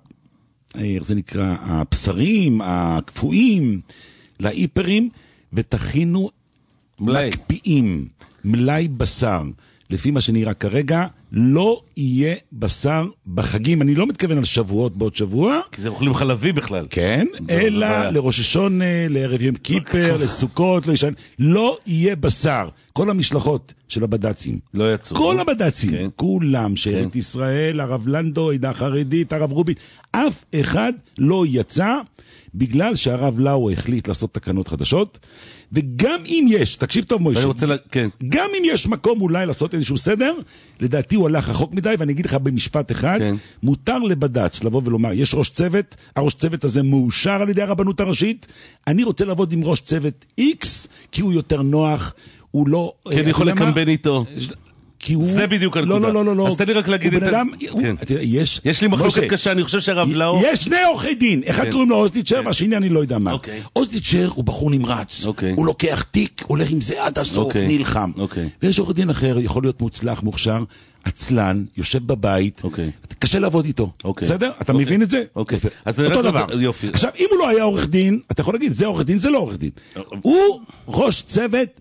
Speaker 3: איך זה נקרא, הבשרים, הקפואים, להיפרים, ותכינו מלאי. מקפיאים, מלאי בשר. לפי מה שנראה כרגע, לא יהיה בשר בחגים. אני לא מתכוון על שבועות בעוד שבוע.
Speaker 2: כי זה אוכלים חלבי בכלל.
Speaker 3: כן, אלא לראש השונה, לערב יום כיפר, לסוכות, לישן. לא יהיה בשר. כל המשלחות של הבד"צים.
Speaker 2: לא יצאו.
Speaker 3: כל הבד"צים. כן. כולם, שארית כן. ישראל, הרב לנדו, עדה חרדית, הרב רובין. אף אחד לא יצא בגלל שהרב לאו החליט לעשות תקנות חדשות. וגם אם יש, תקשיב טוב מוישה,
Speaker 2: לה... כן.
Speaker 3: גם אם יש מקום אולי לעשות איזשהו סדר, לדעתי הוא הלך רחוק מדי, ואני אגיד לך במשפט אחד, כן. מותר לבד"ץ לבוא ולומר, יש ראש צוות, הראש צוות הזה מאושר על ידי הרבנות הראשית, אני רוצה לעבוד עם ראש צוות X, כי הוא יותר נוח, הוא לא...
Speaker 2: כן, אני יכול לקמבן איתו.
Speaker 3: הוא...
Speaker 2: זה בדיוק הנקודה.
Speaker 3: לא, לא, לא, לא.
Speaker 2: אז תן לי רק להגיד את זה.
Speaker 3: כן. יש...
Speaker 2: יש לי מחלוקת קשה, אני חושב שהרב לאו...
Speaker 3: יש שני עורכי דין, אחד
Speaker 2: כן.
Speaker 3: קוראים לו אוזדיצ'ר, והשני אני לא יודע מה.
Speaker 2: אוקיי.
Speaker 3: אוזדיצ'ר הוא בחור נמרץ,
Speaker 2: אוקיי.
Speaker 3: הוא לוקח תיק, הולך עם זה עד הסוף,
Speaker 2: אוקיי.
Speaker 3: נלחם.
Speaker 2: אוקיי.
Speaker 3: ויש עורך דין אחר, יכול להיות מוצלח, מוכשר, עצלן, יושב בבית,
Speaker 2: אוקיי.
Speaker 3: קשה לעבוד איתו.
Speaker 2: אוקיי.
Speaker 3: בסדר? אתה
Speaker 2: אוקיי.
Speaker 3: מבין את זה?
Speaker 2: אוקיי.
Speaker 3: אז אותו דבר.
Speaker 2: יופי.
Speaker 3: עכשיו, אם הוא לא היה עורך דין, אתה יכול להגיד, זה עורך דין, זה לא עורך דין. הוא ראש צוות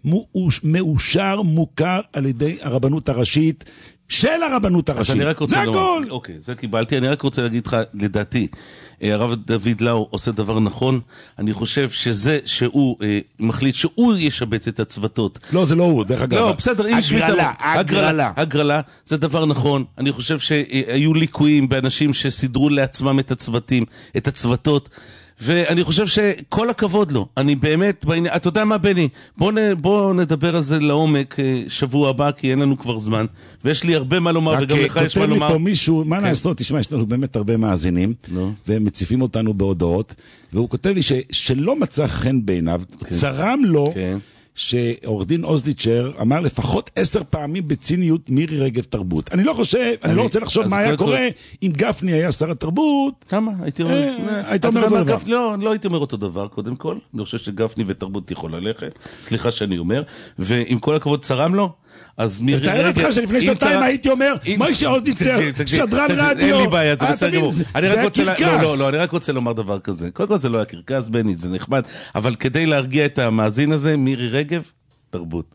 Speaker 3: מאושר, מוכר על ידי הרבנות הראשית, של הרבנות הראשית. זה הכל.
Speaker 2: אוקיי, זה קיבלתי. אני רק רוצה להגיד לך, לדעתי, הרב דוד לאו עושה דבר נכון. אני חושב שזה שהוא אה, מחליט שהוא ישבץ את הצוותות.
Speaker 3: לא, זה לא הוא, דרך אגב.
Speaker 2: לא, בסדר.
Speaker 3: הגרלה, הגרלה.
Speaker 2: הגרלה, זה דבר נכון. אני חושב שהיו ליקויים באנשים שסידרו לעצמם את הצוותים, את הצוותות. ואני חושב שכל הכבוד לו, אני באמת, בעניין, אתה יודע מה בני, בוא, נ, בוא נדבר על זה לעומק שבוע הבא, כי אין לנו כבר זמן, ויש לי הרבה מה לומר, וגם לך יש מה לומר.
Speaker 3: כותב לי פה מישהו, מה כן. לעשות, תשמע, יש לנו באמת הרבה מאזינים, לא. והם מציפים אותנו בהודעות, והוא כותב לי ש, שלא מצא חן בעיניו, כן. צרם לו, כן. שעורך דין אוזדיצ'ר אמר לפחות עשר פעמים בציניות מירי רגב תרבות. אני לא חושב, אני לא רוצה לחשוב מה היה קורה אם גפני היה שר התרבות.
Speaker 2: כמה? הייתי אומר
Speaker 3: היית אומר אותו דבר.
Speaker 2: לא, לא הייתי אומר אותו דבר, קודם כל. אני חושב שגפני ותרבות יכול ללכת. סליחה שאני אומר. ועם כל הכבוד צרם לו, אז מירי רגב...
Speaker 3: תאר לך שלפני שנתיים הייתי אומר, משה אוזדיצ'ר, שדרן רדיו.
Speaker 2: אין לי בעיה, זה בסדר גמור. זה היה קרקס. לא, לא, אני רק רוצה לומר דבר כזה. קודם כל זה לא היה קרקס, בני, זה נחמד. אבל כדי להרגיע את המאזין הזה, מירי רגב, תרבות.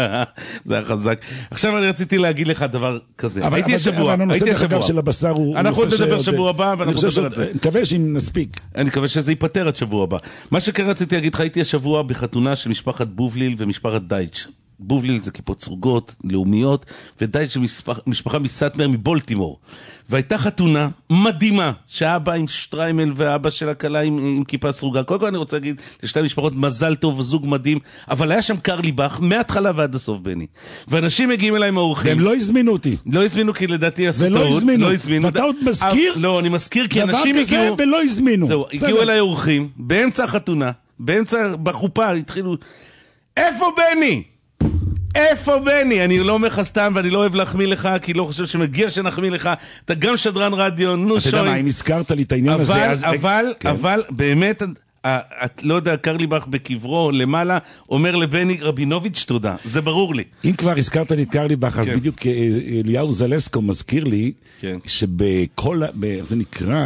Speaker 2: זה היה חזק. עכשיו אני רציתי להגיד לך דבר כזה. הייתי השבוע.
Speaker 3: אבל הנושא דרך אגב של הבשר הוא...
Speaker 2: אנחנו נדבר שבוע הבא, ואנחנו נדבר על זה.
Speaker 3: אני מקווה שאם נספיק.
Speaker 2: אני מקווה שזה ייפטר עד שבוע הבא. מה שכן רציתי להגיד לך, הייתי השבוע בחתונה של משפחת בובליל ומשפחת דייטש. בובליל זה כיפות סרוגות, לאומיות, ודייטש זה משפחה מסטמר מבולטימור. והייתה חתונה מדהימה, שאבא עם שטריימל ואבא של הכלה עם, עם כיפה סרוגה. קודם כל אני רוצה להגיד, לשתי משפחות מזל טוב, זוג מדהים, אבל היה שם קרלי בח, מההתחלה ועד הסוף בני. ואנשים מגיעים אליי עם האורחים.
Speaker 3: והם לא הזמינו אותי.
Speaker 2: לא הזמינו כי לדעתי עשו טעות.
Speaker 3: ולא הזמינו. לא הזמינו. ואתה עוד מזכיר?
Speaker 2: לא, אני מזכיר כי אנשים הגיעו...
Speaker 3: דבר כזה ולא הזמינו.
Speaker 2: זהו, הגיעו אליי אורחים, באמצע החתונה, באמצע, בחופה, התחילו... איפה בני? איפה בני? אני לא אומר לך סתם ואני לא אוהב להחמיא לך, כי לא חושב שמגיע שנחמיא לך. אתה גם שדרן רדיו, נו שוי.
Speaker 3: אתה יודע מה, אם הזכרת לי את העניין
Speaker 2: אבל,
Speaker 3: הזה, אז...
Speaker 2: אבל, כן. אבל, באמת, את לא יודע, קרלי בח בקברו למעלה, אומר לבני רבינוביץ' תודה. זה ברור לי.
Speaker 3: אם כבר הזכרת לי את קרלי בח, אז כן. בדיוק אליהו זלסקו מזכיר לי, כן. שבכל, איך זה נקרא,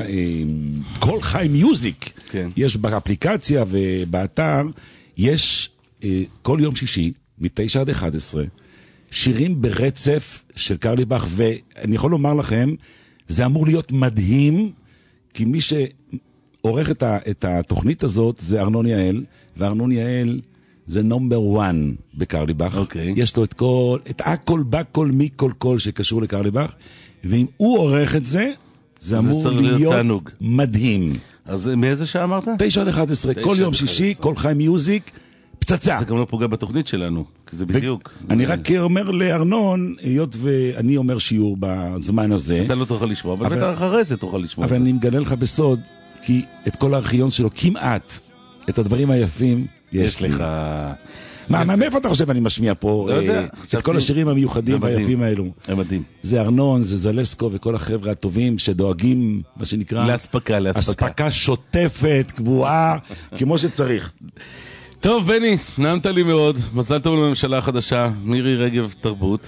Speaker 3: כל חי מיוזיק, כן. יש באפליקציה ובאתר, יש כל יום שישי, מתשע עד אחת עשרה, שירים ברצף של קרלי בח, ואני יכול לומר לכם, זה אמור להיות מדהים, כי מי שעורך את, ה, את התוכנית הזאת זה ארנון יעל, וארנון יעל זה נומבר וואן בקרלי בח.
Speaker 2: Okay.
Speaker 3: יש לו את כל, את הכל, בכל, מכל, כל שקשור לקרלי בח, ואם הוא עורך את זה, זה אמור להיות תענוג. מדהים.
Speaker 2: אז מאיזה שעה אמרת?
Speaker 3: תשע עד אחת עשרה, כל יום שישי, כל חי מיוזיק, פצצה.
Speaker 2: זה גם לא פוגע בתוכנית שלנו, כי זה בדיוק.
Speaker 3: אני רק אומר לארנון, היות ואני אומר שיעור בזמן הזה.
Speaker 2: אתה לא תוכל לשמוע, אבל בטח אחרי זה תוכל לשמוע.
Speaker 3: אבל אני מגלה לך בסוד, כי את כל הארכיון שלו, כמעט, את הדברים היפים, יש לי.
Speaker 2: לך...
Speaker 3: מה, מאיפה אתה חושב אני משמיע פה את כל השירים המיוחדים והיפים האלו?
Speaker 2: זה מדהים.
Speaker 3: זה ארנון, זה זלסקו וכל החבר'ה הטובים שדואגים, מה שנקרא...
Speaker 2: להספקה, להספקה.
Speaker 3: הספקה שוטפת, קבועה, כמו שצריך.
Speaker 2: טוב, בני, נעמת לי מאוד. מזל טוב לממשלה החדשה, מירי רגב תרבות,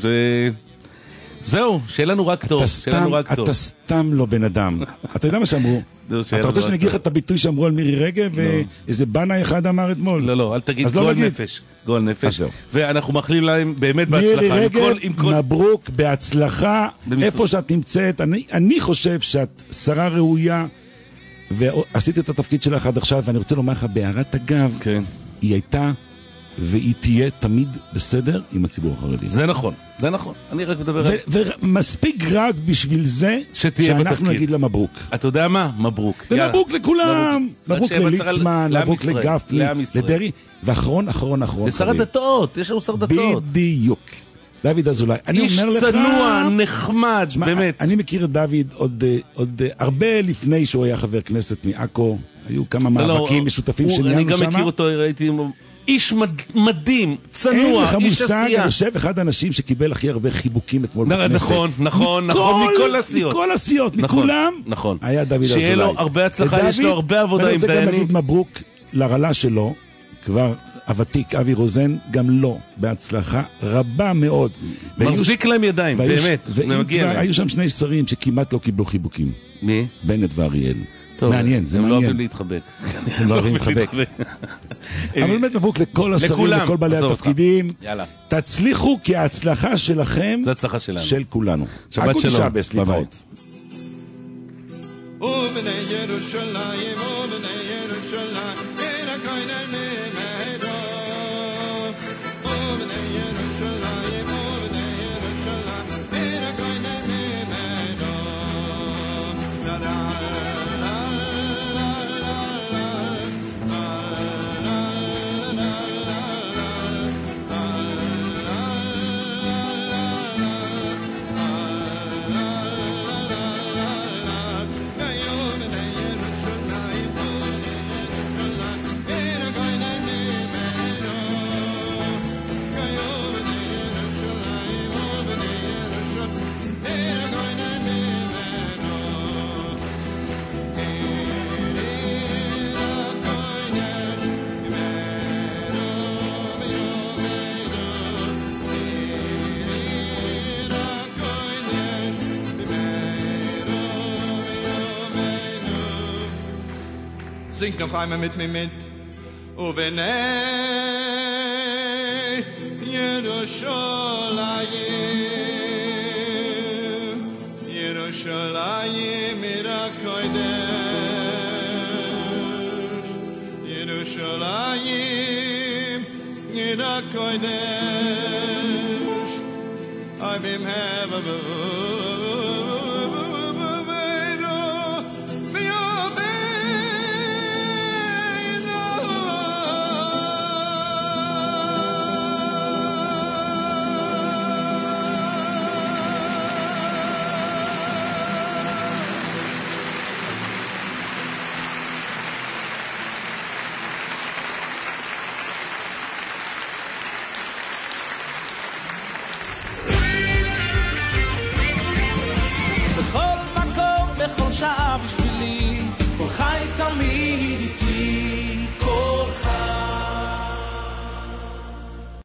Speaker 2: וזהו, שיהיה לנו רק טוב.
Speaker 3: אתה סתם לא בן אדם. אתה יודע מה שאמרו? אתה רוצה שאני אגיד לך את הביטוי שאמרו על מירי רגב, ואיזה בנה אחד אמר אתמול?
Speaker 2: לא, לא, אל תגיד גול נפש. גול נפש. ואנחנו מאחלים להם באמת בהצלחה.
Speaker 3: מירי רגב, מברוק, בהצלחה, איפה שאת נמצאת. אני חושב שאת שרה ראויה, ועשית את התפקיד שלך עד עכשיו, ואני רוצה לומר לך, בהערת אגב, היא הייתה והיא תהיה תמיד בסדר עם הציבור החרדי.
Speaker 2: זה נכון, זה נכון. אני רק מדבר על...
Speaker 3: ומספיק רק בשביל זה שאנחנו נגיד לה מברוק.
Speaker 2: אתה יודע מה? מברוק.
Speaker 3: ומברוק לכולם. מברוק לליצמן, מברוק לגפני, לדרי. ואחרון, אחרון, אחרון.
Speaker 2: לשר הדתות, יש לנו שר דתות.
Speaker 3: בדיוק. דוד אזולאי.
Speaker 2: איש צנוע, נחמד, באמת.
Speaker 3: אני מכיר את דוד עוד הרבה לפני שהוא היה חבר כנסת מעכו. היו כמה מאבקים משותפים שניהלנו
Speaker 2: שם. אני גם מכיר אותו, ראיתי... איש מדהים, צנוע, איש עשייה.
Speaker 3: יושב אחד האנשים שקיבל הכי הרבה חיבוקים אתמול בכנסת.
Speaker 2: נכון, נכון, נכון, מכל הסיעות.
Speaker 3: מכל הסיעות, מכולם.
Speaker 2: נכון.
Speaker 3: היה דוד אזולאי.
Speaker 2: שיהיה לו הרבה הצלחה, יש לו הרבה עבודה עם דיינים.
Speaker 3: ואני רוצה גם להגיד מברוק לרלה שלו, כבר הוותיק אבי רוזן, גם לא, בהצלחה רבה מאוד.
Speaker 2: מחזיק להם ידיים, באמת.
Speaker 3: היו שם שני שרים שכמעט לא קיבלו חיבוקים.
Speaker 2: מי?
Speaker 3: בנט ואריאל. מעניין, זה מעניין.
Speaker 2: הם לא אוהבים להתחבק.
Speaker 3: הם לא אוהבים להתחבק. אבל באמת מברוק לכל השרים, לכל בעלי התפקידים. תצליחו, כי ההצלחה שלכם,
Speaker 2: זה הצלחה שלנו.
Speaker 3: של כולנו.
Speaker 2: שבת שלום.
Speaker 3: שבס, להתראות.
Speaker 4: ובני ירושלים, ובני ירושלים, אין הכהן ממנו. ובני ירושלים, ובני ירושלים, אין הכהן ממנו. Sing noch einmal mit mir mit. Oh, wenn ey, Yerushalayim, Yerushalayim, Mirakodesh, Yerushalayim, Mirakodesh, I bim have a
Speaker 5: שעה בשבילי, כל חי תמיד